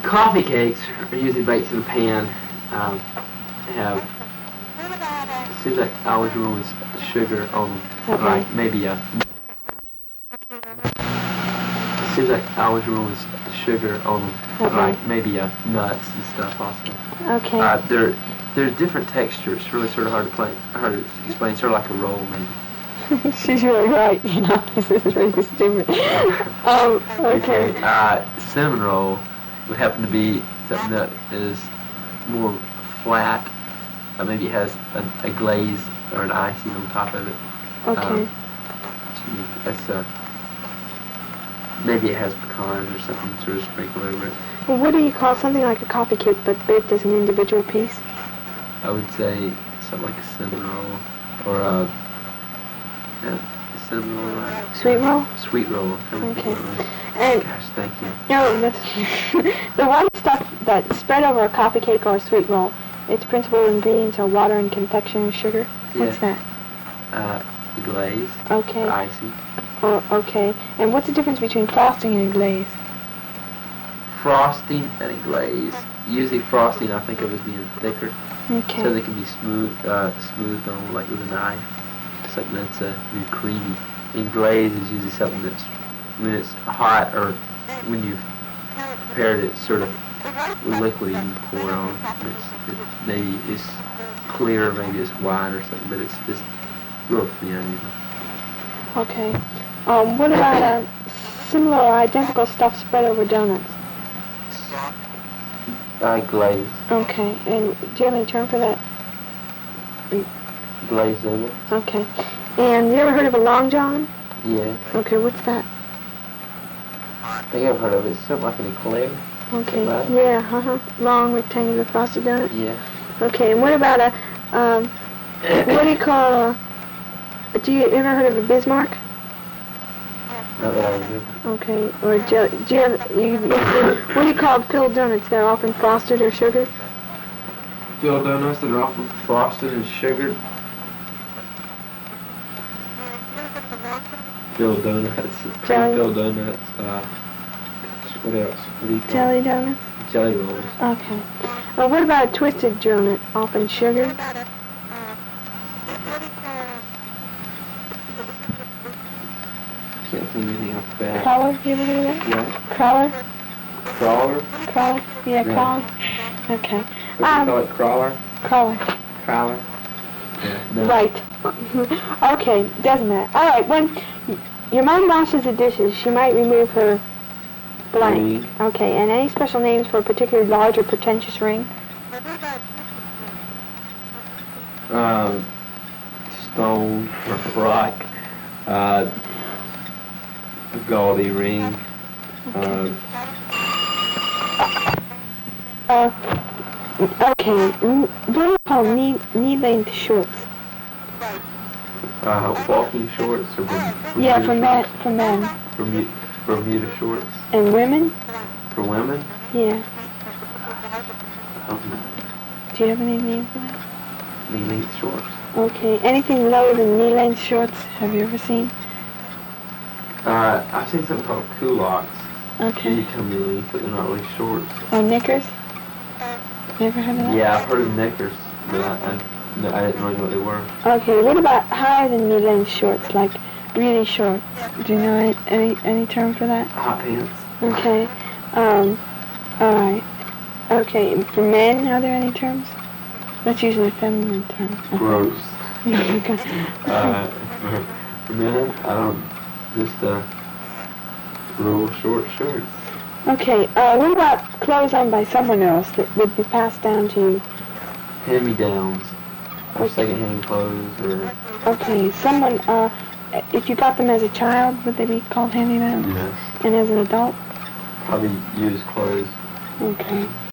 Coffee cakes are usually baked in a pan. They have, it seems like I always roll with sugar on, Okay. like maybe it seems like I always roll with sugar on, Okay. like maybe nuts and stuff also. Okay. They're different textures. It's really sort of hard to explain. Sort of like a roll maybe. She's really right. You know, this is really stupid. Okay. Cinnamon roll would happen to be something that is more flat. Maybe it has a glaze or an icing on top of it. Okay. That's maybe it has pecans or something sort of sprinkled over it. Well, what do you call something like a coffee cake but baked as an individual piece? I would say something like a cinnamon roll or a cinnamon roll. Right? Sweet roll? Sweet roll. Okay. And gosh, thank you. no, that's the white stuff that's spread over a coffee cake or a sweet roll. Its principal ingredients are water and confectioner's sugar. What's that? The glaze. Okay. The icing. Oh, okay. And what's the difference between frosting and a glaze? Frosting and a glaze. Usually frosting I think of as being thicker. Okay. So they can be smoothed on like with a knife. Something that's really creamy. And glaze is usually something that's when it's hot or when you've prepared it sort of liquid and you pour it on. Maybe it's clear, maybe it's white or something, but it's real thin. Okay. What about a similar or identical stuff spread over donuts? Glaze. Okay. And do you have any term for that? Glaze donut. Okay. And you ever heard of a long john? Yeah. Okay, what's that? I think I've heard of it. It's something like an eclair. Okay. Right? Yeah, Long rectangular frosted donut? Yeah. Okay, and what about a, what do you call do you ever heard of a Bismarck? Not that I remember. Okay, or what do you call filled donuts? They're often frosted or sugared? Filled donuts that are often frosted and sugared. Filled donuts. Jelly. Filled donuts. What else? What do you call Jelly it? donuts? Jelly rolls. Okay. Well, what about a twisted donut? Often sugared? Can't think of anything off the bat. Crawler? You ever heard of that? What? Crawler? Crawler? Crawler? Yeah, No. crawler. Okay. What do you call it? Crawler? Crawler. Crawler? Yeah. No. Right. Okay, doesn't matter. All right, when your mom washes the dishes, she might remove her blank. Ring. Okay, and any special names for a particularly large or pretentious ring? Stone or rock. Gaudy ring. Okay, what are called knee-length shorts? Walking shorts or Yeah, for men. Bermuda shorts. And women? For women? Yeah. Oh, Do you have any name for that? knee-length shorts. Okay, anything lower than knee-length shorts have you ever seen? I've seen something called culottes. Okay. They come really, but they're not really shorts. Or knickers? You ever heard of that? Yeah, I've heard of knickers, but I didn't really know what they were. Okay, what about higher than knee-length shorts, like really short? Do you know any term for that? Hot pants. Okay. Alright. Okay, for men, are there any terms? That's usually a feminine term. Gross. Okay. For men, I don't, just real short shirts. Okay, what about clothes on by someone else that would be passed down to you? Hand-me-downs. Or Okay. second-hand clothes, or... Okay, someone, if you got them as a child, would they be called hand-me-downs? Yes. And as an adult? Probably used clothes. Okay.